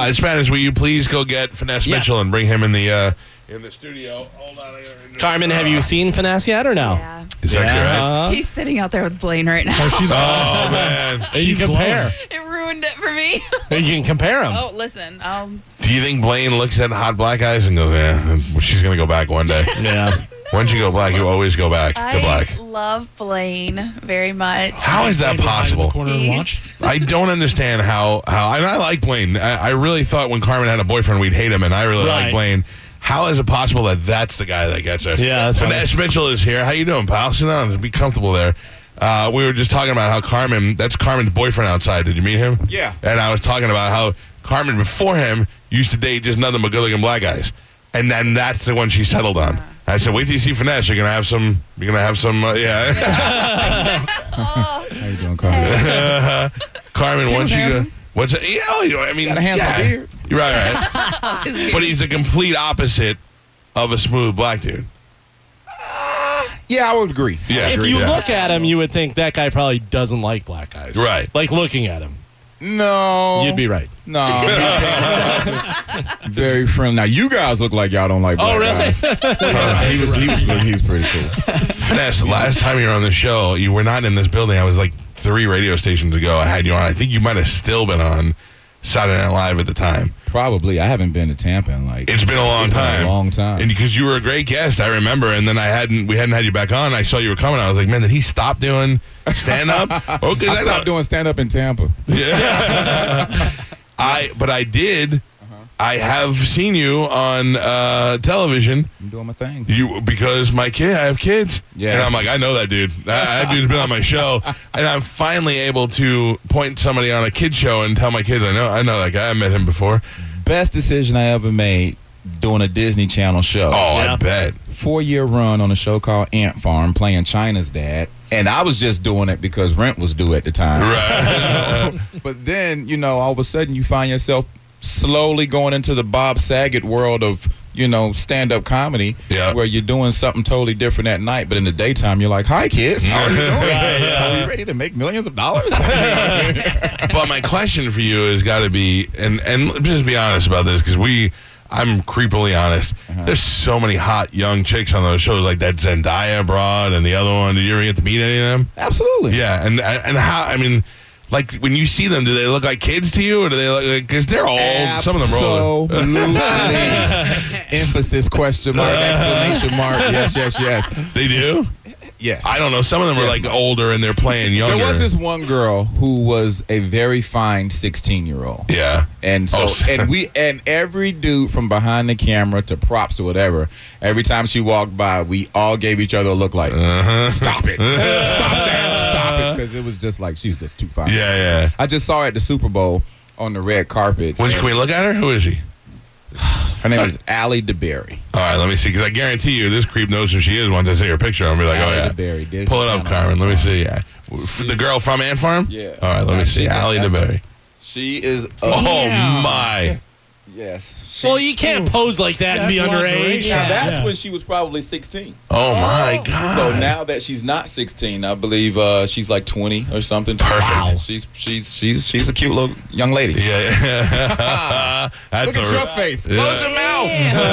Spanish, will you please go get Finesse Mitchell and bring him in the studio? Hold on. Carmen, have you seen Finesse yet or no? Yeah. Is that correct? He's sitting out there with Blaine right now. Oh, man. You can compare. It ruined it for me. You can compare them. Oh, listen. Do you think Blaine looks at hot black guys and goes, yeah, she's going to go back one day? Yeah. Once you go black, you always go back to black. I love Blaine very much. How is that possible? I don't understand how and I like Blaine. I really thought when Carmen had a boyfriend, we'd hate him, and I really like Blaine. How is it possible that that's the guy that gets her? Yeah, that's Finesse Mitchell is here. How you doing, pal? Sit down. Be comfortable there. We were just talking about how that's Carmen's boyfriend outside. Did you meet him? Yeah. And I was talking about how Carmen, before him, used to date just nothing but good-looking black guys. And then that's the one she settled on. I said, wait till you see Finesse. You're going to have some, yeah. How you doing, Carmen? Carmen, once you go, what's it? Yeah, I mean, got a handsome beard. You're right. But he's the complete opposite of a smooth black dude. Yeah, I would agree. Yeah, If you look at him, you would think that guy probably doesn't like black guys. Right. Like looking at him. No. You'd be right. No. Very friendly. Now, you guys look like y'all don't like black guys. He's pretty cool. Finesse, last time you were on the show, you were not in this building. I was like 3 radio stations ago. I had you on. I think you might have still been on Saturday Night Live at the time. Probably. I haven't been to Tampa in It's been a long time. And because you were a great guest, I remember. And then we hadn't had you back on. I saw you were coming. I was like, man, did he stop doing stand-up? I stopped doing stand-up in Tampa. Yeah. But I did. I have seen you on television. I'm doing my thing. Because I have kids. Yes. And I'm like, I know that dude. That dude's been on my show. And I'm finally able to point somebody on a kid show and tell my kids, I know that guy. I met him before. Best decision I ever made doing a Disney Channel show. Oh, yeah. I bet. 4-year run on a show called Ant Farm, playing China's dad. And I was just doing it because rent was due at the time. Right. But then, all of a sudden you find yourself slowly going into the Bob Saget world of, stand-up comedy, where you're doing something totally different at night, but in the daytime you're like, hi, kids. How are you doing? Are you ready to make millions of dollars? But my question for you has got to be, and just be honest about this, because I'm creepily honest. There's so many hot young chicks on those shows, like that Zendaya broad and the other one. Did you ever get to meet any of them? Absolutely. Yeah, and how, like, when you see them, do they look like kids to you, or do they look like, because they're old, some of them are older. Absolutely. Emphasis, question mark, exclamation mark, yes. They do? Yes. I don't know. Some of them are like older and they're playing younger. There was this one girl who was a very fine 16-year-old. Yeah. And so and every dude from behind the camera to props to whatever, every time she walked by, we all gave each other a look like, stop it. Stop that. Stop it. Because it was just like, she's just too fine. Yeah. I just saw her at the Super Bowl on the red carpet. Can we look at her? Who is she? Her name is Allie DeBerry. All right, let me see, because I guarantee you this creep knows who she is. Once I see her picture, I'll be like, Allie oh, yeah. DeBerry. Pull it up, Carmen. Let me see. Yeah. The girl from Ant Farm? Yeah. All right, let me see. Allie DeBerry. She is... my. Yes. Well, you can't pose like that and be underage. Now, that's when she was probably 16. Oh, my God. So now that she's not 16, I believe she's like 20 or something. Perfect. Wow. She's a cute little young lady. Yeah. Look at your face. Close your mouth.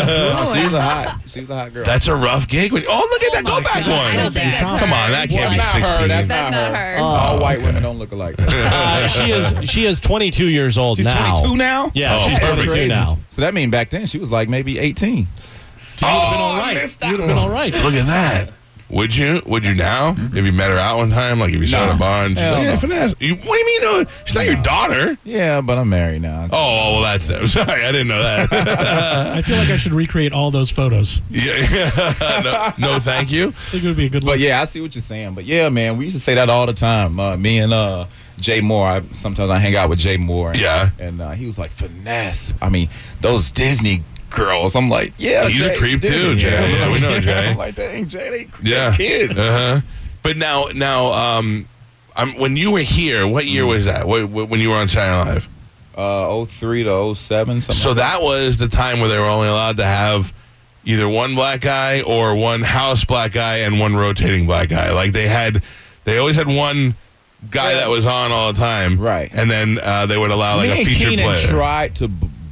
She's a hot girl. That's a rough gig. Oh, look at that. Go back one. I don't think that's her. Come on, that can't be Not 16. her. That's That's not not her. her. All white women don't look alike. She is 22 years old She's now. 22 now? Yeah, Oh, she's perfect. 22 now. So that means back then she was like maybe 18. You'd have been all right. Look at that. Would you now? If you met her out one time, like if you saw her at a bar and she's like, yeah, Finesse. What do you mean? No, she's not your daughter. Yeah, but I'm married now. Oh, well, that's it. Sorry, I didn't know that. I feel like I should recreate all those photos. Yeah. No, thank you. I think it would be a good look. But yeah, I see what you're saying. But yeah, man, we used to say that all the time. Me and Jay Moore. Sometimes I hang out with Jay Moore. Yeah. And he was like, Finesse. I mean, those Disney girls. I'm like, yeah. He's Jay, a creep Disney. too, Jay. Yeah, we know Jay. I'm like, dang, Jay, they Yeah. kids. But now, when you were here, what year was that? When you were on Saturday Night Live? 03 to 07, something. So that was the time where they were only allowed to have either one black guy or one house black guy and one rotating black guy. Like they always had one guy that was on all the time, right? And then they would allow like a featured Keenan player. tried to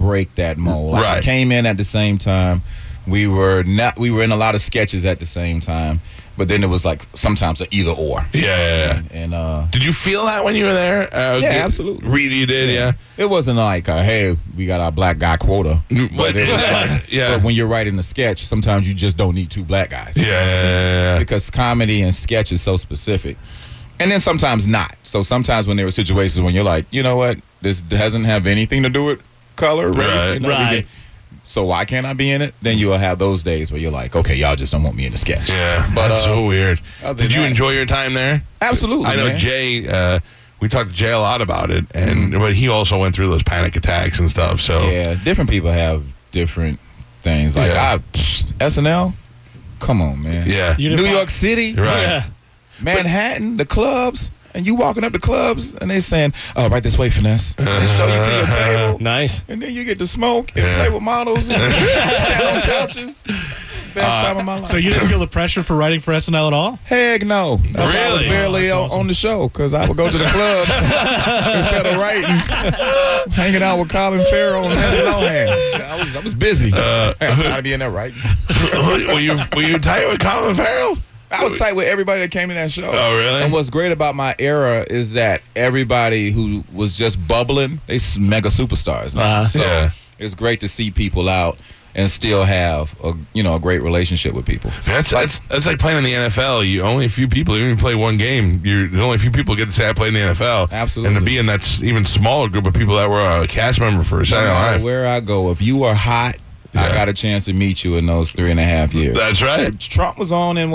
break that mold. Like, Right. I came in at the same time. We were in a lot of sketches at the same time, but then it was like sometimes an either or. Yeah. And Did you feel that when you were there? Yeah, absolutely. Really, you did, yeah. it wasn't like, hey, we got our black guy quota. But it was like, yeah. but when you're writing a sketch, sometimes you just don't need two black guys. Yeah. Because comedy and sketch is so specific. And then sometimes not. So sometimes when there were situations when you're like, you know what, this doesn't have anything to do with color, race. Right. You know, Right. so why can't I be in it? Then you will have those days where you're like, okay, y'all just don't want me in the sketch. Yeah, But, that's so weird. other Did than you that- enjoy your time there? Absolutely, I know man. Jay. We talked to Jay a lot about it, and but he also went through those panic attacks and stuff. So Yeah, different people have different things. Like, Yeah. SNL? Come on, man. yeah, You New didn't York City? right. Yeah. Manhattan, the clubs, and you walking up the clubs, and they saying, "Oh, right this way, finesse." They show you to your table, Nice. and then you get to smoke and Yeah. play with models and stand on couches. Best time of my life. So you didn't feel the pressure for writing for SNL at all? Heck no. That's why I was Really? barely Oh, that's awesome. on the show, because I would go to the clubs instead of writing, hanging out with Colin Farrell and Lindsay Lohan. I was busy. I was trying to be in there writing. were you tight with Colin Farrell? I was tight with everybody that came to that show. Oh, really? And what's great about my era is that everybody who was just bubbling, they mega superstars. Man. So Yeah. it's great to see people out and still have a great relationship with people. That's like playing in the NFL. You only a few people. Even if you play one game, there's only a few people get to say I played in the NFL. Absolutely. And to be in that even smaller group of people that were a cast member for No Saturday Night matter Live. where I go, if you are hot, I Yeah. got a chance to meet you in those 3.5 years. That's right. Trump was on in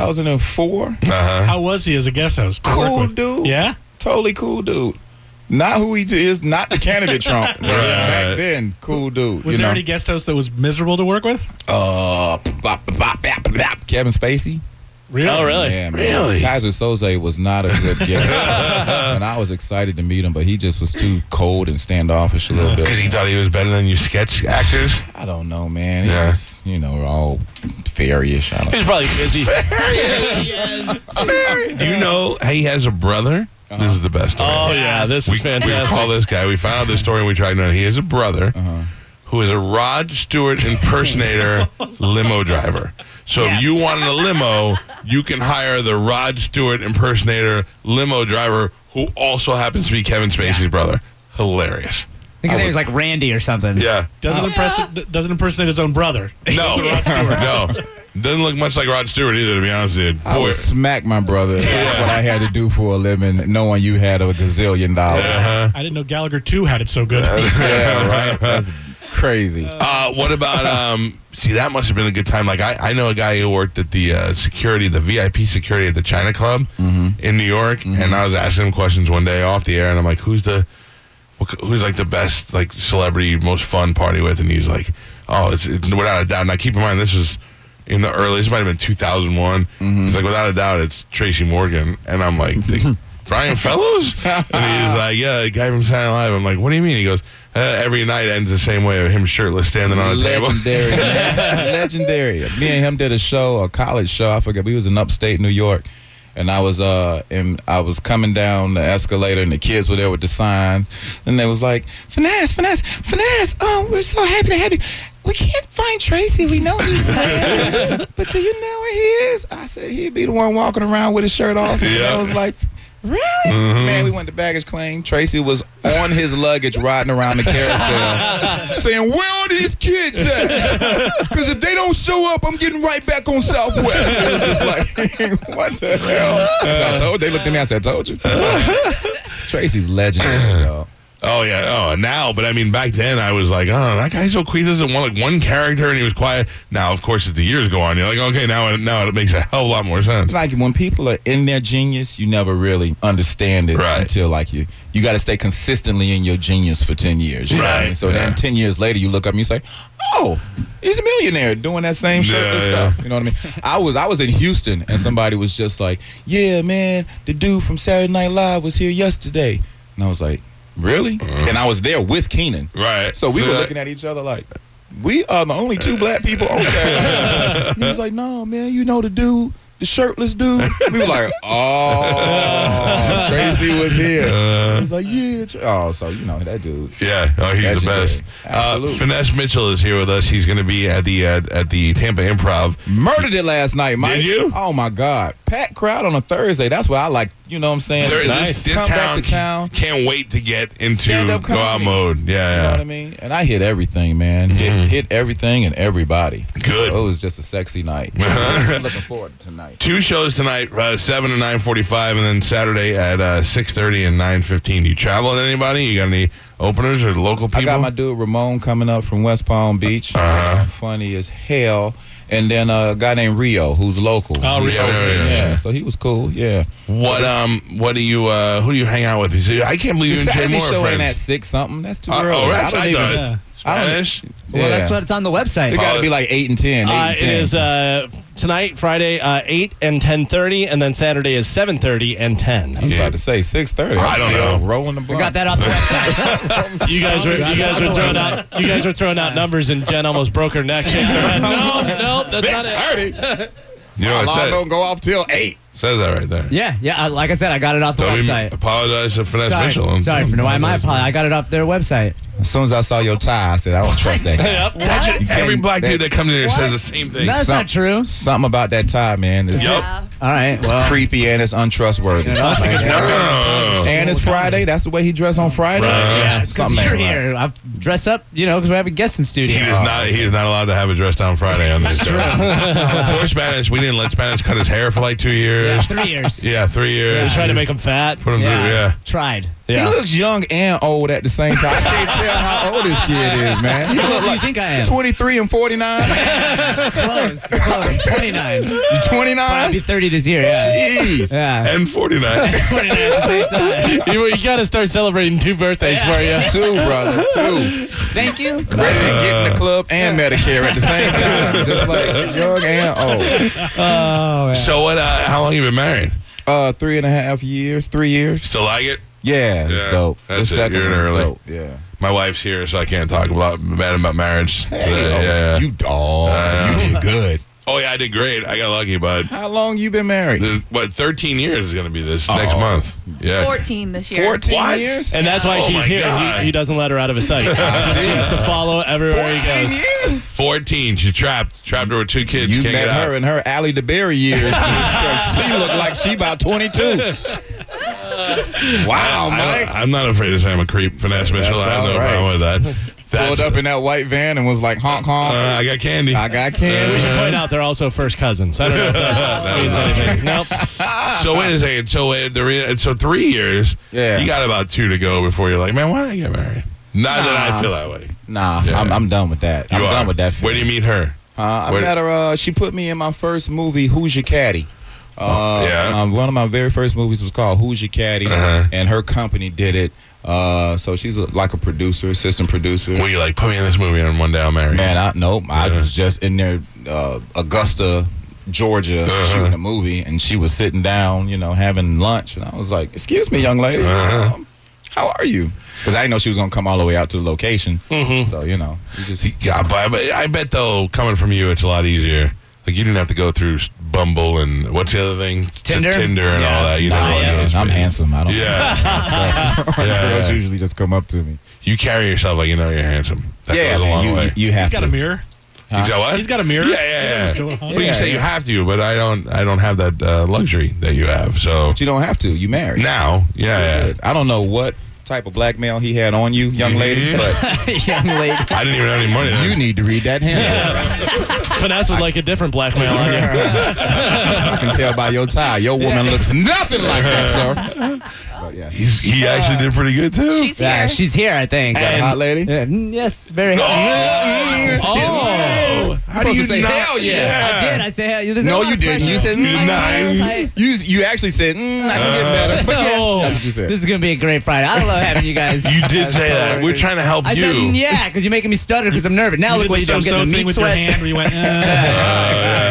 2004? Uh-huh. How was he as a guest host? to work Cool with? dude. Yeah? Totally cool dude. Not who he is, not the candidate Trump. Right. Back then, cool dude. Was there any guest host that was miserable to work with? Kevin Spacey. Really? Oh, really? Yeah, man. Really? Kaiser Soze was not a good guest. And I was excited to meet him, but he just was too cold and standoffish a little bit. Because he thought he was better than you sketch actors. I don't know, man. He Yeah. was, all fairyish. I don't He's probably busy. Do you know he has a brother? This is the best story. Oh, yeah. This we is fantastic. call this guy. We found out this story and we tried to know. He has a brother who is a Rod Stewart impersonator limo driver. So if you wanted a limo, you can hire the Rod Stewart impersonator limo driver who also happens to be Kevin Spacey's brother. Hilarious. I think his name was like Randy or something. Yeah. Doesn't impersonate his own brother. No. No. Doesn't look much like Rod Stewart either, to be honest with you. I would smack my brother. That's what I had to do for a living, knowing you had a gazillion dollars. I didn't know Gallagher 2 had it so good. Yeah, right. That's crazy. What about see, that must have been a good time. Like I know a guy who worked at the the VIP security at the China Club in New York, and I was asking him questions one day off the air, and I'm like, who's like the best like celebrity most fun party with? And he's like, oh, it's without a doubt. Now keep in mind this was in the early, this might have been 2001. He's like, without a doubt, it's Tracy Morgan. And I'm like, Brian Fellows? And he's like, yeah, the guy from Saturday Night Live. I'm like, what do you mean? He goes, every night ends the same way, of him shirtless standing on a table. Legendary, man. Legendary. Me and him did a show, a college show. I forget. We was in upstate New York. And I was coming down the escalator, and the kids were there with the sign, and they was like, "Finesse, finesse, finesse! Oh, we're so happy to have you. We can't find Tracy. We know he's there, but do you know where he is?" I said, "He'd be the one walking around with his shirt off." And Yeah. I was like, "Really?" Man, we went to baggage claim. Tracy was on his luggage riding around the carousel saying, "Where are these kids at? Because if they don't show up, I'm getting right back on Southwest." It was just like, what the hell? So they looked at me, I said, "I told you." Tracy's legendary, y'all. Oh yeah, now, but I mean, back then I was like, oh, that guy's so quiet. He doesn't want like one character, and he was quiet. Now, of course, as the years go on, you're like, okay, now it makes a hell of a lot more sense. Like when people are in their genius, you never really understand it Right. until like you got to stay consistently in your genius for 10 years. You know what I mean? Right, So then 10 years later, you look up and you say, "Oh, he's a millionaire doing that same shirtless Yeah. stuff." You know what I mean? I was in Houston, and somebody was just like, "Yeah, man, the dude from Saturday Night Live was here yesterday," and I was like, "Really?" And I was there with Keenan. Right. So we were looking at each other like, we are the only two black people on Saturday Night. And he was like, "No, man, you know the dude the shirtless dude? We were like, oh, Tracy was here. I was like, yeah. Oh, so you know that dude. Yeah, he's the best. Finesse Mitchell is here with us. He's going to be at the Tampa Improv. Murdered it last night, Mike. Did you? Oh my God, packed crowd on a Thursday. That's what I like. You know what I'm saying? This Come back to town. Can't wait to get into Stand-up go out comedy. mode. Yeah, You know what I mean? And I hit everything, man. Hit everything and everybody. Good. So it was just a sexy night. I'm looking forward to tonight. 2 shows tonight, 7 and 9:45, and then Saturday at 6:30 and 9:15. Do you travel with anybody? You got any openers or local people? I got my dude Ramon coming up from West Palm Beach. Funny as hell. And then a guy named Rio, who's local. Oh, Rio. Yeah. So he was cool. Yeah. What do you who do you hang out with? He said, I can't believe you The and Jay Saturday Moore are show ain't friends. at 6 something. That's too Oh, early. that's what I thought. Yeah. Spanish? Well, that's what it's on the website. It got to be like 8 and 10. 8 and 10. It is tonight, Friday, 8 and 10:30, and then Saturday is 7:30 and 10. I was about to say 6:30. I don't know. Rolling the blunt. We got that off the website. You guys were throwing out numbers, and Jen almost broke her neck. Shaking her head. No, that's not it. 6:30. You know what it Alarm says? don't go off till 8. Says that right there. Yeah. Like I said, I got it off the Don't even website. apologize to Finesse Mitchell. Sorry, why am I apologizing? I got it off their website. As soon as I saw your tie, I said, I don't trust that guy. Yep. That's every black dude that comes in here What? says the same thing. That's not true. Something about that tie, man. It's Yup. Yeah. All right. it's Well, creepy and it's untrustworthy. Oh. And it's Friday. That's the way he dressed on Friday. Right. yeah, because Something you're ain't right. here. I dress up, because we have a guest in studio. He is not allowed to have a dress down Friday on this show. Poor Spanish. We didn't let Spanish cut his hair for like 2 years. 3 years. Yeah, 3 years. Trying to make him fat. Put him through. Yeah. Tried. He looks young and old at the same time. I can't tell how old this kid is, man. He How old look do you like think I am? 23 and 49. Close. 29. You I'll 29? be 30 this year, yeah. Jeez. Yeah. And 49. 29 at the same time. You got to start celebrating 2 birthdays for you. 2, brother. 2. Thank you. Ready to get in the club and Medicare at the same time. Just like young and old. Oh, man. So what? How long you been married? 3.5 years, 3 years. Still like it? Yeah, it's Yeah, dope. that's The it. second You're in one's early. dope. Yeah. My wife's here, so I can't talk bad about marriage. Hey, you dog. You did good. Oh yeah, I did great. I got lucky, bud. How long you been married? 13 years is going to be this next month. Yeah. 14 this year. 14 What? years? And that's why Oh she's my here. God. He doesn't let her out of his sight. He has to follow everywhere he 14 goes. years? 14. She's trapped. Trapped her with 2 kids. You Can't met get out. her in her Allie DeBerry years. She looked like she about 22. Wow, Mike. I'm not afraid to say I'm a creep, Finesse Mitchell. I have no all right. problem with that. Pulled up in that white van and was like, honk, honk. I got candy. I got We candy. should point out they're also first cousins. I don't know if that means anything. Nope. So wait a second. So 3 years. Yeah. You got about 2 to go before you're like, man, why did I get married? Not that I feel that way. Nah, Yeah. I'm done with that. I'm You done are. with that. Where do you meet her? I Where- met her. She put me in my first movie, Who's Your Caddy? yeah. One of my very first movies was called Who's Your Caddy, Uh-huh. and her company did it. So she's like a producer, assistant producer. Were you like, put me in this movie and one day I'll marry you? Man, I was just in there, Augusta, Georgia, shooting a movie, and she was sitting down, having lunch, and I was like, "Excuse me, young lady, how are you?" Because I didn't know she was gonna come all the way out to the location. So we just Yeah, but I bet though, coming from you, it's a lot easier. Like you didn't have to go through Bumble and what's the other thing? Tinder? Tinder and all that. You know what it is. I'm handsome. I don't. Yeah. Girls yeah. usually just come up to me. You carry yourself like you know you're handsome. That Yeah, goes a long man, way. you have He's got to. a mirror. He's got what? He's got a mirror. Yeah. What's going on? Well, you say you have to, but I don't have that luxury that you have. So But you don't have to. You married. now, yeah. I don't know what type of blackmail he had on you, young lady, but Young lady. I didn't even have any money then. you need to read that handout. Finesse would like a different blackmail on you. I can tell by your tie. Your woman looks nothing like that, sir. But yeah, He actually did pretty good too. She's here. Yeah, she's here, I think. that hot lady. Yeah, yes, very hot. Oh, how do you say not? hell yeah? I did. I said, hey, there's a No, lot you of didn't. pressure. You said nice. You actually said I can get better. But yes, that's what you said. This is going to be a great Friday. I love having you guys. You did as say that. coworkers. We're trying to help I you. said, yeah, because you're making me stutter because I'm nervous. Now You look did what the you did. I'm so-so getting the thing meat with your sweats. hand where you went, Yeah.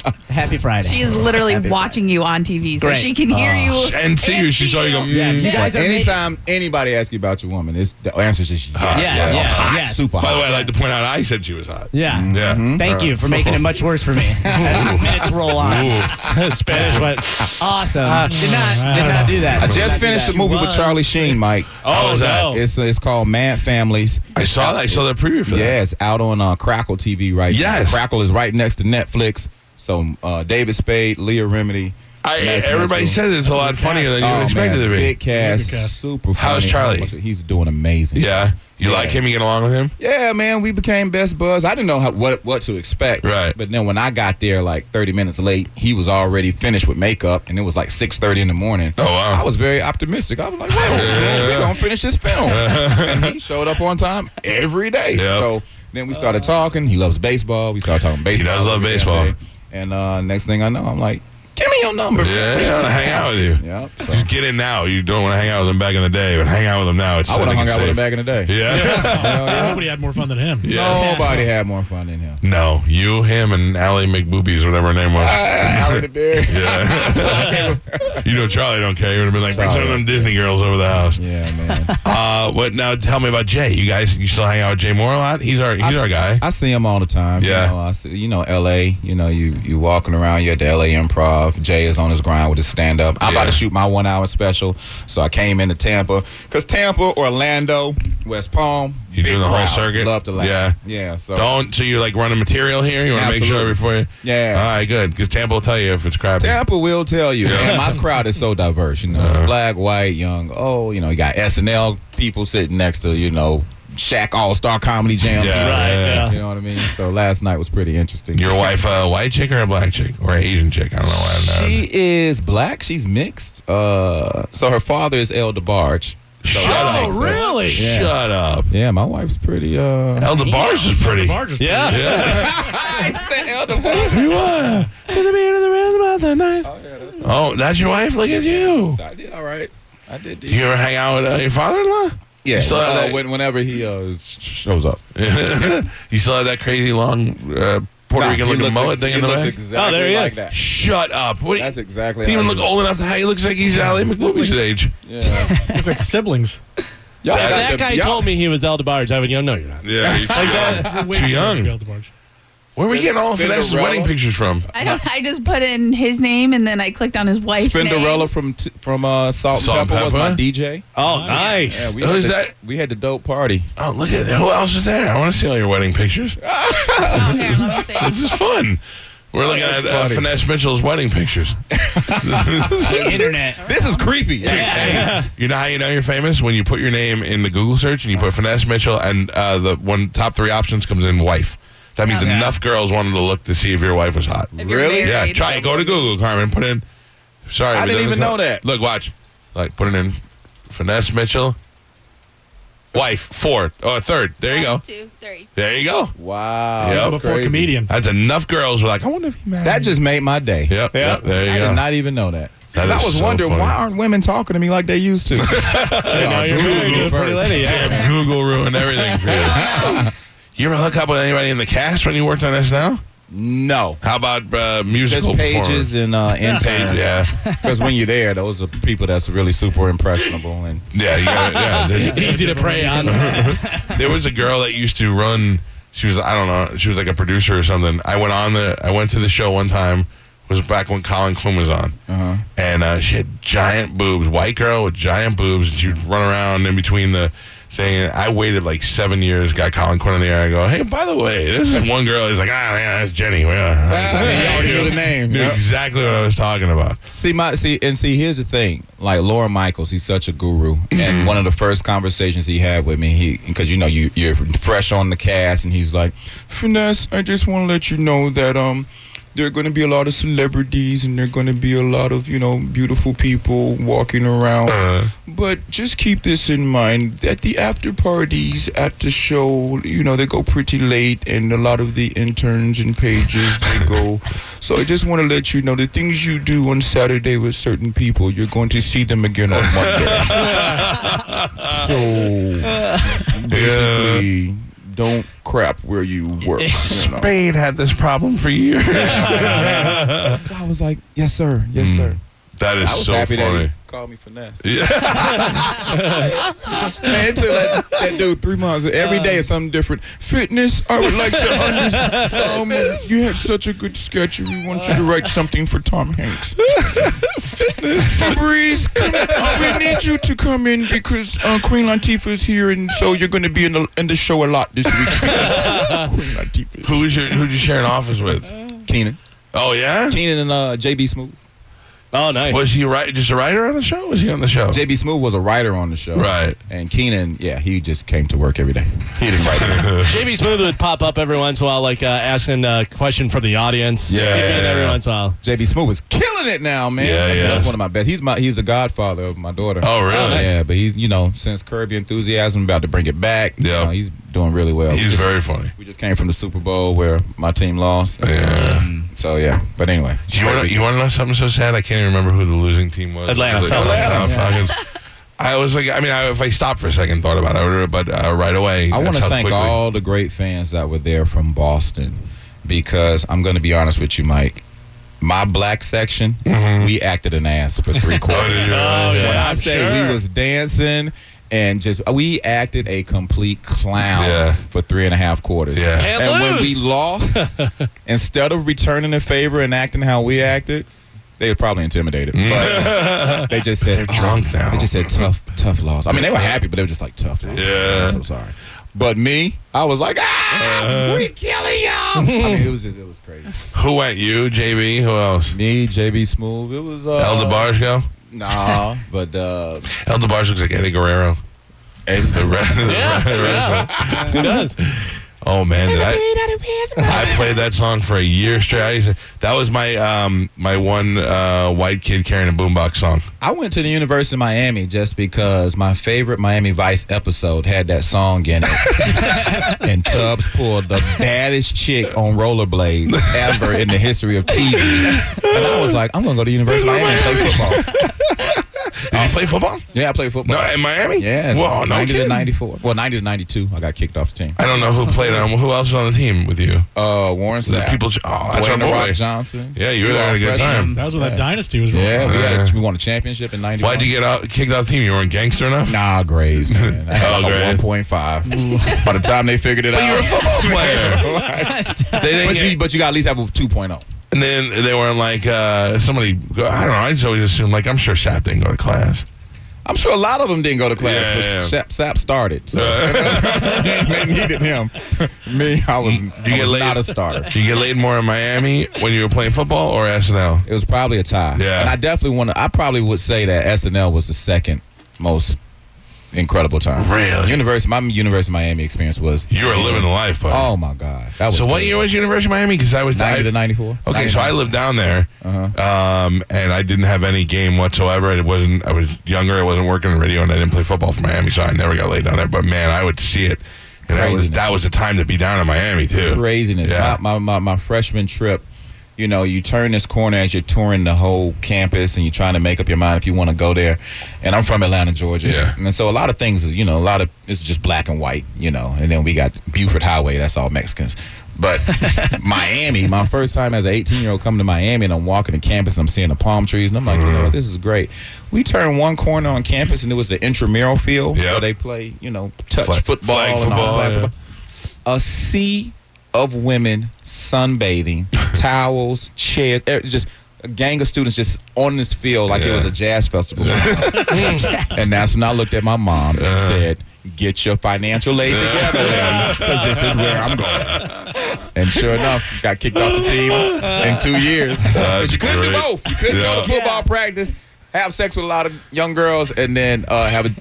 Happy Friday. She is literally Happy watching you on TV, so Great. she can hear you And see you. She saw you go. Yeah, you guys are Anytime anybody asks you about your woman, the answer is just yes. yes. Super By the hot. way, I'd like to point out I said she was hot. Yeah. Yeah. Thank you for making it much worse for me. As the minutes roll on. Ooh. Spanish went. Awesome. Did not do that. I just finished the movie with Charlie Sheen, Mike. How was that? no. It's called Mad Families. I saw that. I saw that preview for that. Yeah, it's out on Crackle TV right now. Yes. Crackle is right next to Netflix. So David Spade, Leah Remini. Everybody says it's a lot funnier than you expected it to be. Big cast, Big cast. super funny. How's Charlie? He's doing amazing. Yeah. You like him? You get along with him? Yeah, man, we became best buds. I didn't know what to expect. Right. But then when I got there like 30 minutes late, he was already finished with makeup, and it was like 6:30 in the morning. Oh, wow. I was very optimistic. I was like, well, we're going to finish this film. And he showed up on time every day. Yep. So then we started talking. He loves baseball. We started talking baseball. He does love every baseball. day. And next thing I know, I'm like, give me your number. Yeah, I want to hang out with you. Yep. So Just get in now. You don't want to hang out with him back in the day, but hang out with him now. It's I would have hung out with him safe. back in the day. Yeah. Nobody had more fun than him. Yeah. Nobody had more fun than him. No, you, him, and Allie McBoobies, whatever her name was. Allie the Bear. Yeah. You know Charlie don't care. He would have been like, bring some of them Disney girls over the house. Yeah, man. What now? Tell me about Jay. You still hang out with Jay Moore a lot? He's our guy. I see him all the time. Yeah. L.A. You walking around. You're at the L.A. Improv. Jay is on his grind with his stand up. I'm about to shoot my 1 hour special, so I came into Tampa because Tampa, Orlando, West Palm. You doing the whole circuit? Love to laugh. Yeah. Yeah. So So you're like running material here? You want to make sure Absolutely. before you? Yeah. All right, good. Because Tampa will tell you if it's crappy. Tampa will tell you. And my crowd is so diverse. Black, white, young. You got SNL people sitting next to Shaq All-Star Comedy Jam. Yeah, Right, yeah. You know what I mean? So last night was pretty interesting. Your wife a white chick or a black chick? Or an Asian chick? I don't know why I'm She is black. She's mixed. So her father is El DeBarge. So Shut that up. makes sense. Really? Yeah. Shut up. Yeah, my wife's pretty. El DeBarge is pretty. Barge was Yeah. Yeah. You are. To the beat of the rhythm of the night. Oh, that's your wife? Look at you. I did all right. I did. You ever hang out with your father-in-law? Yeah. You still have that- Whenever he shows up. You still have that crazy long Puerto Rican looking mullet thing in the back? Exactly Oh, there he like is. That. Shut up. What? That's exactly. He how even look looks. old enough to how he looks like he's Allie McBooby's age. Yeah. Look like siblings. Y'all got That the- guy y'all- told me he was El DeBarge. I would go, no, you're not. Yeah. Way Too young. to Barge. Where are we getting all of Cinderella? Finesse's wedding pictures from? I just put in his name and then I clicked on his wife's Cinderella name. from Salt and Pepper was my DJ. Oh, nice. Yeah, we Who's had the- that? We had the dope party. Oh, look at that. Who else is there? I want to see all your wedding pictures. Oh, here, let me see. This is fun. We're looking at funny. Finesse Mitchell's wedding pictures. Internet. This is creepy. Hey, you know how you know you're famous? When you put your name in the Google search and you put Finesse Mitchell and the top 3 options comes in wife. That means Okay. enough girls wanted to look to see if your wife was hot. If you're Really? Yeah, married. try it. Go to Google, Carmen. Put in. Sorry, I but didn't it even doesn't know come- that. Look, watch. Like, put it in. Finesse Mitchell. Wife, 4. Oh, 3rd. There you go. 1, 2, 3. There you go. Wow. Yep. that's Before crazy. comedian. That's enough girls were like, I wonder if he married. That just made my day. Yep. Yep. There you I go. did not even know that. That 'Cause is I was so wondering funny. why aren't women talking to me like they used to? Now you're married to a pretty lady. Yeah. Damn, Google ruined everything for you. You ever hook up with anybody in the cast when you worked on SNL? No. How about Just musical pages and interns. Yeah. Because when you're there, those are people that's really super impressionable. And Yeah, you got it. Yeah. Easy to prey on. There was a girl that used to run. She was, I don't know, she was like a producer or something. I went to the show one time. It was back when Colin Quinn was on, and she had giant boobs. White girl with giant boobs, and she would run around in between the thing. And I waited like 7 years, got Colin Quinn in the air. I go, hey, by the way, this is one girl. He's like, yeah, that's Jenny. you already knew the name. Knew Yep. exactly what I was talking about. See, here's the thing. Like Lauren Michaels, he's such a guru. And one of the first conversations he had with me, because you're fresh on the cast, and he's like, Finesse, I just want to let you know that there are going to be a lot of celebrities, and there are going to be a lot of beautiful people walking around. But just keep this in mind: that the after parties at the show, they go pretty late, and a lot of the interns and pages they go. So I just want to let you know the things you do on Saturday with certain people, you're going to see them again on Monday. So basically, don't crap where you work. You know? Spade had this problem for years. So I was like, yes, sir. Yes, sir. That is I was so happy that funny. he called me finesse. Man, it took that dude 3 months. Every day is something different. Fitness, I would like to understand. You had such a good schedule. We want you to write something for Tom Hanks. Fitness. Fabrice, we need you to come in because Queen Latifah is here, and so you're going to be in the show a lot this week. Queen Latifah. Who'd you share an office with? Keenan. Oh, yeah? Keenan and JB Smooth. Oh, nice. Was he just a writer on the show? Was he on the show? JB Smooth was a writer on the show. Right. And Keenan, he just came to work every day. He didn't write it. JB Smooth would pop up every once in a while, like asking a question from the audience. Yeah. Every once in a while. JB Smooth is killing it now, man. Yeah. That's one of my best. He's the godfather of my daughter. Oh, really? Oh, nice. Yeah, but he's, since Curb Your Enthusiasm, about to bring it back. Yeah. He's doing really well. He's very funny. We just came from the Super Bowl where my team lost. Yeah. So, yeah. But anyway. You want to know something so sad? I can't even remember who the losing team was. Atlanta Falcons. I was like, if I stopped for a second, thought about it, but right away. I want to that's how thank quickly- all the great fans that were there from Boston because I'm going to be honest with you, Mike. My black section, we acted an ass for 3 quarters. Oh, did you? When I I'm say sure. we was dancing and we acted a complete clown for 3.5 quarters. Yeah. Can't And when we lose. lost, instead of returning the favor and acting how we acted, they were probably intimidated. But they just said, They're drunk now. They just said tough loss. I mean, they were happy, but they were just like tough loss. Yeah. I'm so sorry. But me, I was like, we killing y'all. I mean, it was crazy. Who went? You, JB? Who else? Me, JB Smooth. It was El DeBarge go? nah, but El DeBarge looks like Eddie Guerrero. Eddie. Who does? Oh man, I played that song for a year straight. That was my my one white kid carrying a boombox song. I went to the University of Miami just because my favorite Miami Vice episode had that song in it. And Tubbs pulled the baddest chick on rollerblades ever in the history of TV. And I was like, I'm going to go to the University of Miami and play football. Did you play football? Yeah, I played football. No, in Miami? Yeah. Whoa, no 90 to kidding. 94. Well, 90 to 92. I got kicked off the team. I don't know who played on. Who else was on the team with you? Warren The Sapp. people. Oh, that's our Dwayne The Rock boy. Johnson. Yeah, you were there having a good time. That was when that dynasty was rolling. Yeah, we won a championship in 91. Why'd you get kicked off the team? You weren't gangster enough? Nah, grades, man. I had like a grades. 1.5. By the time they figured it out. You're a football player. They didn't get, but you got to at least have a 2.0. and then they weren't like somebody. I don't know. I just always assumed like I'm sure Sapp didn't go to class. I'm sure a lot of them didn't go to class, Yeah. but Sapp started. So they needed him. Me, I was not a starter. Did you get laid more in Miami when you were playing football or SNL? It was probably a tie. Yeah. And I probably would say that SNL was the second most incredible time. Really? My University of Miami experience was. You were living the life, buddy. Oh my God, that was. So what crazy. year was University of Miami? Because I was 90 to 94. Okay, so I lived down there, and I didn't have any game whatsoever. I was younger. I wasn't working in radio, and I didn't play football for Miami, so I never got laid down there. But man, I would see it, and that was the time to be down in Miami too. Craziness. Yeah. My freshman trip. You turn this corner as you're touring the whole campus and you're trying to make up your mind if you want to go there. And I'm from Atlanta, Georgia. Yeah. And so a lot of things, it's just black and white, and then we got Buford Highway, that's all Mexicans. But Miami, my first time as an 18-year-old coming to Miami, and I'm walking the campus and I'm seeing the palm trees, and I'm like, this is great. We turned one corner on campus and it was the intramural field where they play, touch football and all that. Yeah. A sea of women sunbathing, towels, chairs, just a gang of students just on this field like it was a jazz festival. And that's when I looked at my mom and said, get your financial aid together, lady, because this is where I'm going. And sure enough, got kicked off the team in 2 years. But you couldn't do both. You couldn't go to football practice, have sex with a lot of young girls, and then have a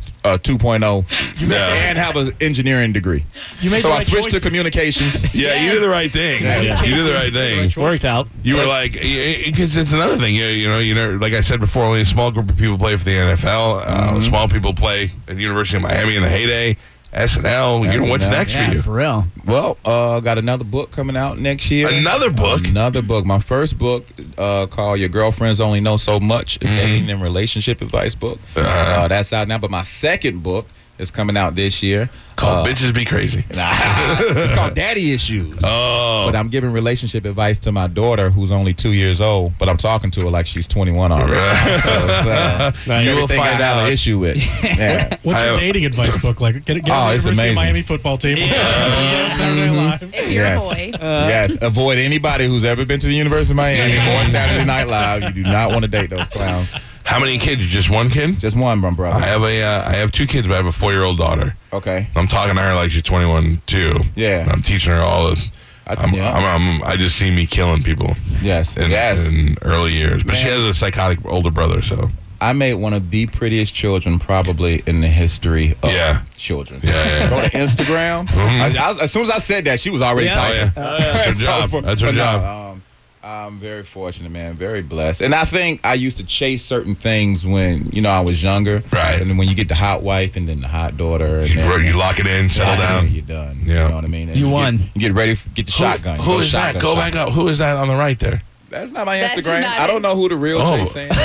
2.0 and have an engineering degree. So I switched to communications. Yeah, you did the right thing. You did the right thing. Worked out. You were like, because it's another thing. You know, like I said before, only a small group of people play for the NFL. Small people play at the University of Miami in the heyday. SNL. What's next for you? For real. Well, got another book coming out next year. Another book? Another book. My first book called Your Girlfriends Only Know So Much. It's dating and relationship advice book. That's out now. But my second book It's coming out this year. Called Bitches Be Crazy. It's called Daddy Issues. Oh. But I'm giving relationship advice to my daughter, who's only 2 years old, but I'm talking to her like she's 21 already. You will find out. An issue with. Yeah. What's your dating advice book like? Get Oh, on the it's University of amazing. Miami football team. Saturday Night Live. If you're Yes. a boy. Yes. Avoid anybody who's ever been to the University of Miami or Saturday Night Live. You do not want to date those clowns. How many kids? Just one kid? Just one, my brother. I have 2 kids, but I have a 4-year-old daughter. Okay. I'm talking to her like she's 21 too. Yeah. I'm teaching her all the. I just see me killing people Yes. in early years. But she has a psychotic older brother, so. I made one of the prettiest children probably in the history of children. Yeah. Go to Instagram. As soon as I said that, she was already typing. That's her job. That's her job. I'm very fortunate, man. Very blessed. And I think I used to chase certain things when, I was younger. Right. And then when you get the hot wife and then the hot daughter. And You lock it in, settle down. You're done. Yeah. You know what I mean? And You won. You get ready, get the shotgun. Who is that? Go back up. Who is that on the right there? That's not my That's Instagram. not I don't it. know who the real Jason is.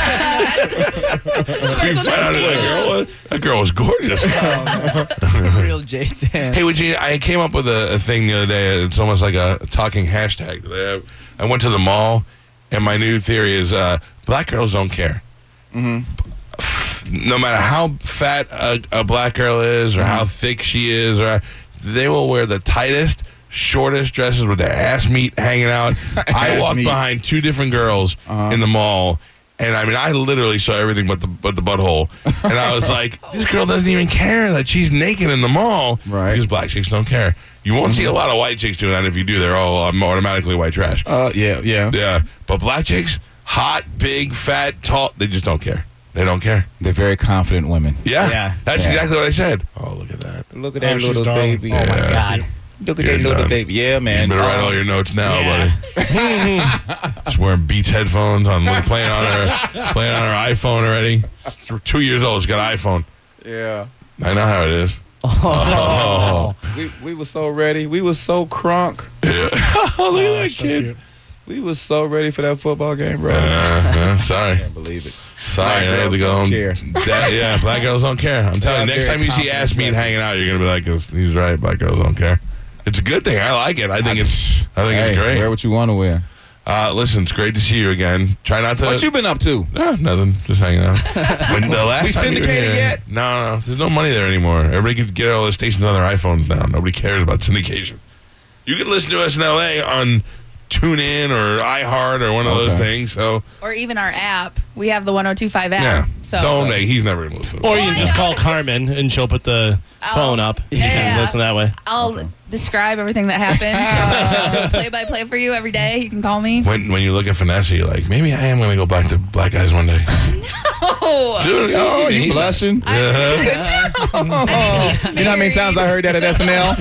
That girl was gorgeous. Real Jason. Hey, I came up with a thing the other day. It's almost like a talking hashtag that I have. I went to the mall, and my new theory is black girls don't care. No matter how fat a black girl is or how thick she is, they will wear the tightest, shortest dresses with their ass meat hanging out. I walked behind 2 different girls in the mall, and I literally saw everything but the butthole. And I was like, this girl doesn't even care that she's naked in the mall. Right. Because black chicks don't care. You won't see a lot of white chicks doing that. If you do, they're all automatically white trash. Yeah. Yeah. But black chicks, hot, big, fat, tall, they just don't care. They don't care. They're very confident women. Yeah. That's exactly what I said. Oh, look at that. Look at Oh, that she's little darling. baby. Oh my God. Look at You're that little done. baby. Yeah, man. You better write all your notes now, buddy. She's wearing Beats headphones on, playing on her iPhone already. She's 2 years old. She's got an iPhone. Yeah. I know how it is. We were so ready. We were so crunk. Oh, look at that So kid. cute. We were so ready for that football game, bro. Sorry. Can't believe it. Sorry, Black I had to girls go home. don't care. Black girls don't care. I'm telling you, Yeah, next time very you see confident ass meat black hanging out, you're gonna be like, he's right. Black girls don't care. It's a good thing. I like it. I think it's Hey, great. wear what you want to wear. Listen, it's great to see you again. Try not to. What you been up to? Nothing. Just hanging out. When the last We time you were syndicated here- yet? No. There's no money there anymore. Everybody could get all the stations on their iPhones now. Nobody cares about syndication. You can listen to us in LA on TuneIn or iHeart or one of those things. So Or even our app. We have the 1025 app. yeah, So he's never gonna listen. Or you can just Why call not? Carmen and she'll put the phone up. You can Yeah. listen that way. I'll describe everything that happened. She'll play by play for you every day. You can call me. When you look at Vanessa, you're like, maybe I am gonna go back to black guys one day. Oh, Dude, Oh, you blushing? Yeah. You know how many times I heard that at SNL?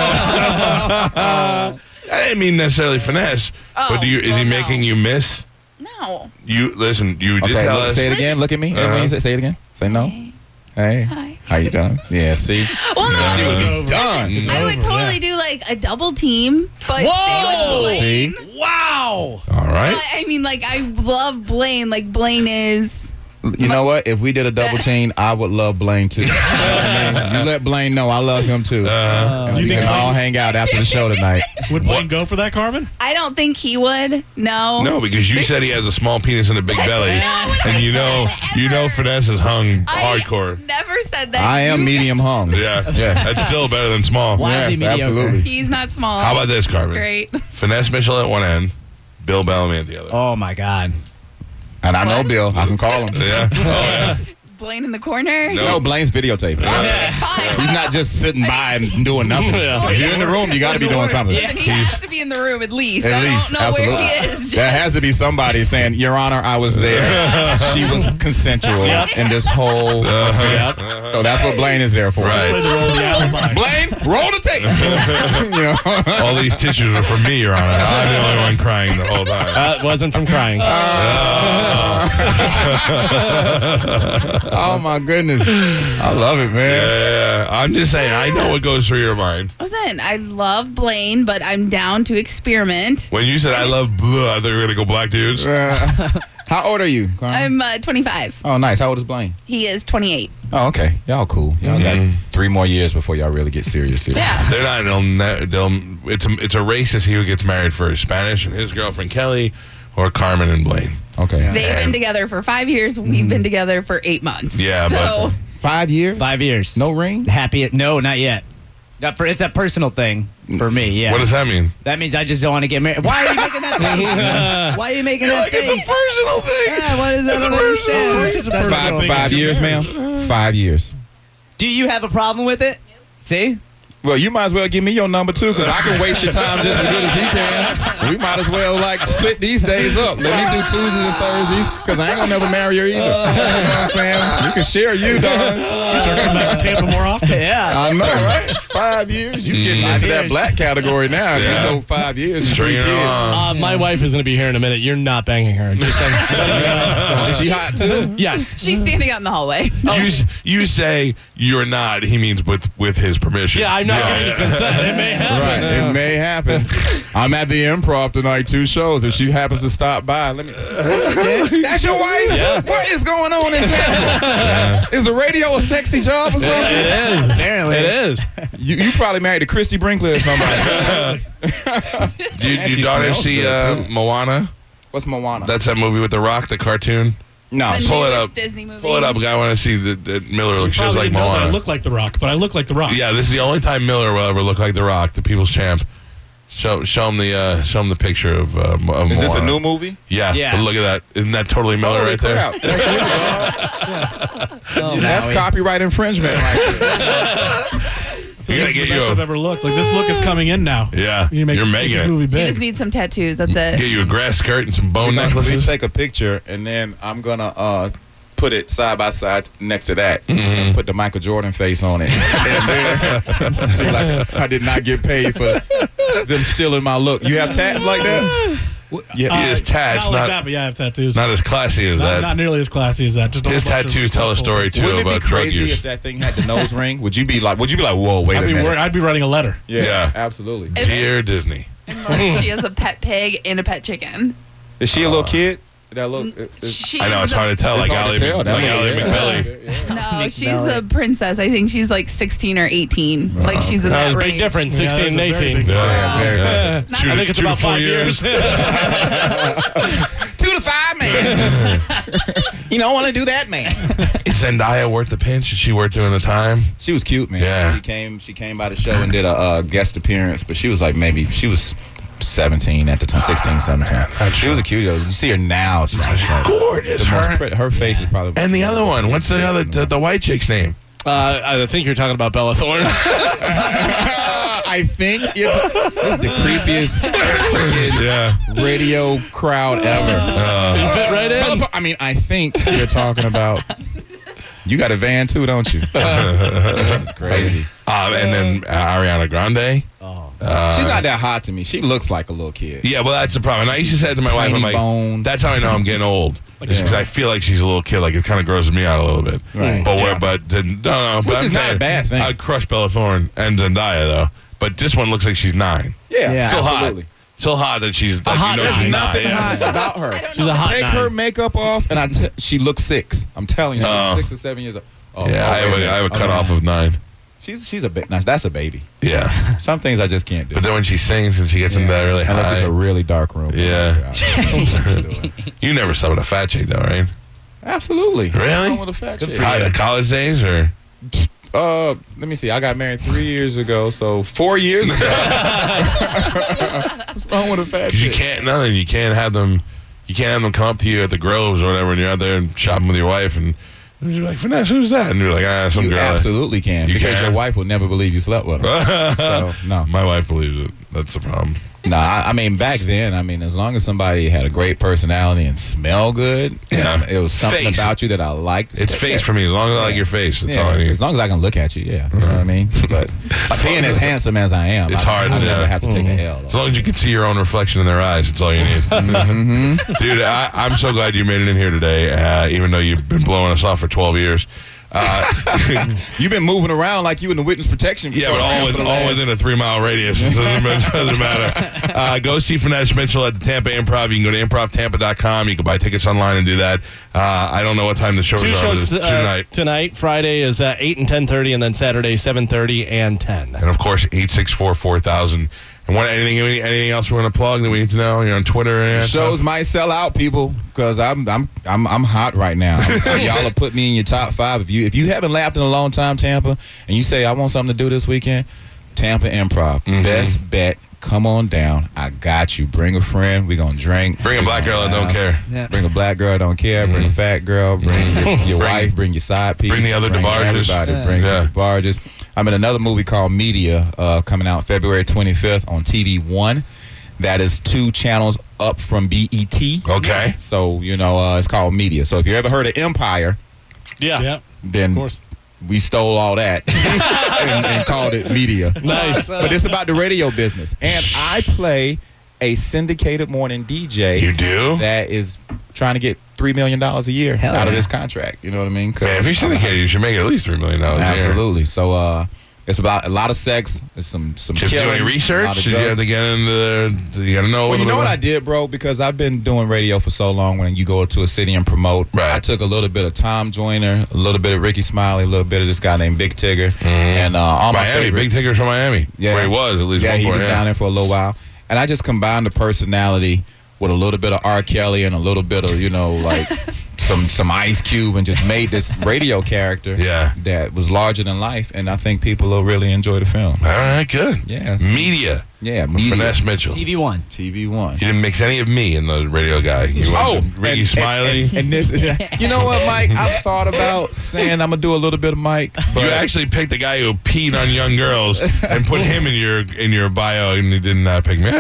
I didn't mean necessarily finesse, but is he no. making you miss? No. You listen. You did Okay, tell look, us. say it again. Look at me. Everyone say it again. Say no. Hey. Hey. Hi. How you doing? Yeah, see? Well, no. It's over. Done. It's I would over, totally yeah. do like a double team, but stay Whoa! with Blaine. See? Wow. All right. But, I mean, like, I love Blaine. Like, Blaine is. You know what? If we did a double team, I would love Blaine too. You know what I mean? You let Blaine know I love him too. And You we think can all Blaine- hang out after the show tonight. Would Blaine go for that, Carmen? I don't think he would. No. No, because you said he has a small penis and a big belly, and you know finesse is hung hardcore. Never said that. I am You medium guys- hung. Yeah, Yes. that's still better than small. Wildly Yes, mediocre. absolutely. He's not small. How about this, Carmen? Great. Finesse Mitchell at one end, Bill Bellamy at the other. Oh my God. And I know Bill. I can call him. Yeah. Oh yeah. Blaine in the corner. No. No, Blaine's videotaping. Okay, fine. He's not just sitting by and doing nothing. Yeah. If you're in the room, you got to be doing something. Then he has to be in the room at least. At I least, don't know absolutely. where he is. There has to be somebody saying, "Your Honor, I was there. She was consensual in this whole." Yep. So that's what Blaine is there for. Right. Play the role of the alibi. Blaine, roll the tape. You know? All these tissues are for me, Your Honor. I'm the only one crying the whole time. It wasn't from crying. Oh my goodness, I love it, man. Yeah, I'm just saying. I know what goes through your mind. Listen, I love Blaine, but I'm down to experiment. When you said I love blue, I thought you were gonna go black dudes. How old are you, Carmen? I'm 25. Oh, nice. How old is Blaine? He is 28. Oh, okay. Y'all cool. Y'all got 3 more years before y'all really get serious. Yeah. They're not. It's a race to see who gets married first: Spanish and his girlfriend Kelly, or Carmen and Blaine. Okay. They've been together for 5 years. We've been together for 8 months. Yeah, So 5 years? 5 years. No ring? Happy? No, not yet. It's a personal thing for me. Yeah. What does that mean? That means I just don't want to get married. Why are you making that face? Why are you making that face? It's a personal thing. Yeah, what is that? I don't understand. It's a personal thing. 5 years, ma'am? 5 years. Do you have a problem with it? See? Well, you might as well give me your number, too, because I can waste your time just as good as he can. We might as well, split these days up. Let me do Tuesdays and Thursdays, because I ain't going to never marry her either. You know what I'm saying? You can share you, darling. You start coming back to Tampa more often. Yeah. I know, right? 5 years. You getting into that black category now. Yeah. You know 5 years, 3 String it kids. along. My wife is going to be here in a minute. You're not banging her. Just Is she hot, too? yes. she's standing out in the hallway. You say you're not. He means with his permission. Yeah, I'm not giving you consent. It may happen. Right, it may happen. I'm at the Improv tonight, 2 shows. If she happens to stop by, let me. That's your wife? Yeah. What is going on in Tampa? Is the radio a sexy job or something? It is. Apparently. It is. You probably married to Christy Brinkley or somebody. Did She your daughter smells see good, too. Moana? What's Moana? That's that movie with The Rock, the cartoon. No. The Pull it newest up. Disney movie. Pull it up. I want to see that Miller looks just Probably like didn't know that I Moana. look like The Rock, but I look like The Rock. Yeah, this is the only time Miller will ever look like The Rock, the People's Champ. Show him the picture of Moana. Is this a new movie? Yeah. Yeah. But look at that. Isn't that totally Miller Holy right there? crap. Oh, That's Maui. copyright infringement right there. You gotta This is get the best you I've a, ever looked. Like, this look is coming in now. yeah. You make You're make making this it. movie You big. just need some tattoos. That's it. Get you a grass skirt and some bone We necklaces. take a picture, and then I'm going to put it side by side next to that. And put the Michael Jordan face on it. And then be like, I did not get paid for them stealing my look. You have tats like that? Yeah. He is tats, not like not- that, but yeah, I have tattoos. Not as classy as that. Not nearly as classy as that. Just a His whole bunch of- tattoos tell a story too Wouldn't it about be drug crazy use. if that thing had the nose ring? Would you be like, whoa, wait a minute. I'd be writing a letter. Yeah. Absolutely. Dear Disney. She has a pet pig and a pet chicken. Is she a little kid? That little. She's I know it's hard to tell, like hard Ally to tell, that Ally one, McBelly. No, she's the princess. I think she's like 16 or 18. Like she's in That that was a big range. difference, Yeah, 16 and that's a very 18. big Yeah, very Yeah. Not- Two I to- think it's 2 to about 4 5 years. 2 to 5, man. You don't want to do that, man. Is Zendaya worth the pinch? Is she worth doing the time? She was cute, man. Yeah. She came by the show and did a guest appearance, but she was like she was 17 at the time, 16, 17. She was a cutie though. You see her now, she's just like Gorgeous. the most Her, pretty. Her face is probably. and the other one. What's the other? The white chick's name? I think you're talking about Bella Thorne. I think it's the creepiest freaking Yeah. radio crowd ever. You fit right in. I mean, I think you're talking about. You got a van too, don't you? That's crazy. And then Ariana Grande. She's not that hot to me. She looks like a little kid. Yeah, well, that's the problem. And I used to say to my wife, I'm Tiny like, bones. that's how I know I'm getting old. Just because I feel like she's a little kid. Like, it kind of grosses me out a little bit. Right. But, Yeah. no. But Which I'm is not saying, a bad thing. I'd crush Bella Thorne and Zendaya, though. But this one looks like she's 9. Yeah, Still absolutely. hot. Still hot that she's, like, hot you know, nine. she's 9. Nothing Yeah. hot about her. I don't She's know. a hot Take nine. her makeup off, and she looks 6. I'm telling you, Oh. 6 or 7 years old. Oh, Yeah, I have a cutoff of 9. She's a bit. That's a baby. Yeah. Some things I just can't do. But then when she sings and she gets into that really Unless it's a high. really dark room. Yeah. Yeah. You never slept with a fat chick, though, right? Absolutely. Really? What's wrong with a fat chick? At college days, or? Let me see. I got married 3 years ago, so 4 years ago. What's wrong with a fat Because you chick? can't, nothing. You can't have them come up to you at the Groves or whatever when you're out there and shopping with your wife and you're like, Vanessa, who's that? And you're like, some You girl. absolutely can. You Because can? your wife will never believe you slept with her. So, no. My wife believes it. That's the problem. No, I mean, back then, as long as somebody had a great personality and smell good, Yeah. it was something Face. about you that I liked. It's face for me. As long as I like your face, that's Yeah, all I need. as long as I can look at you, yeah. You know what I mean? But being as handsome as I am, It's I hard, never yeah. have to take a L. As long as you can see your own reflection in their eyes, that's all you need. Mm-hmm. Dude, I'm so glad you made it in here today, even though you've been blowing us off for 12 years. You've been moving around like you in the witness protection. Yeah, but all within a 3-mile radius. It doesn't matter. Go see Finesse Mitchell at the Tampa Improv. You can go to improvtampa.com. You can buy tickets online and do that. I don't know what time the shows Two are. shows Tonight. Tonight, Friday is 8 and 10:30, and then Saturday 7:30 and 10. And of course, 864-4000. And anything else we want to plug that we need to know? You're on Twitter and shows might sell out, people, because I'm hot right now. Y'all have put me in your top 5. If you haven't laughed in a long time, Tampa, and you say I want something to do this weekend, Tampa Improv, best bet. Come on down. I got you. Bring a friend. We're going to drink. Bring a black girl that don't care. Yeah. Bring a black girl that don't care. Bring a fat girl. Bring your wife. Bring your side piece. Bring the other DeBarges. Everybody. Bring some DeBarges. I'm in another movie called Media coming out February 25th on TV One. That is 2 channels up from BET. Okay. So, it's called Media. So if you ever heard of Empire, Yeah. then Of course. we stole all that and called it Media. Nice. But it's about the radio business. And I play a syndicated morning DJ. You do? That is trying to get $3 million a year Hell out of yeah. this contract. You know what I mean? Man, if you're syndicated, you should make at least $3 million a year. Absolutely. So it's about a lot of sex. There's some Just killing, doing a lot research? of Did you have drugs. to get into you got to know a Well, you little know bit what about- I did, bro? Because I've been doing radio for so long. When you go to a city and promote, Right. I took a little bit of Tom Joyner, a little bit of Ricky Smiley, a little bit of this guy named Big Tigger, and all my Miami, favorite. Big Tigger's from Miami. Yeah. Where he was, at least Yeah, one he point. was down there for a little while. And I just combined the personality with a little bit of R. Kelly and a little bit of, like some Ice Cube and just made this radio character Yeah. that was larger than life. And I think people will really enjoy the film. All right, good. Yeah. Media. Yeah, With Media. Finesse Mitchell. TV One. TV One. You didn't mix any of me in the radio guy. You went Ricky Smiley. And this, you know what, Mike? I've thought about saying I'm gonna do a little bit of Mike. But You actually picked the guy who peed on young girls and put him in your bio, and you didn't pick me.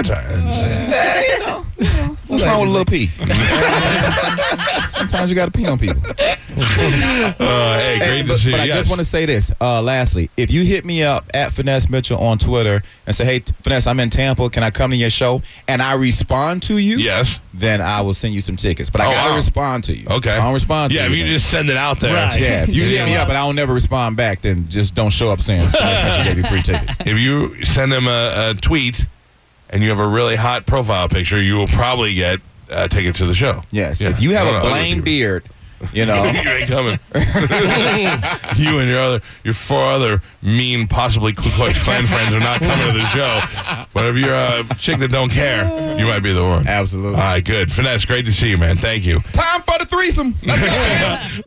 what's wrong with a little pee? Sometimes you gotta pee on people. Hey, great to see you. But I just want to say this. Lastly, if you hit me up at Finesse Mitchell on Twitter and say, "Hey, Finesse, I'm in Tampa. Can I come to your show?" and I respond to you, Yes. then I will send you some tickets. But I gotta wow. respond to you. Okay. If I don't respond to Yeah, you. if you then- just send it out there. Right. yeah, if you hit me up and I don't never respond back, then just don't show up saying I gave you free tickets. If you send him a tweet and you have a really hot profile picture, you will probably get tickets to the show. Yes. Yeah. If you have No, a no, Blaine other beard, you know. you ain't coming. You and your 4 other mean, possibly Ku Klux Klan friends are not coming to the show. But if you're a chick that don't care, you might be the one. Absolutely. All right, good. Finesse, great to see you, man. Thank you. Time for the threesome. Let's go.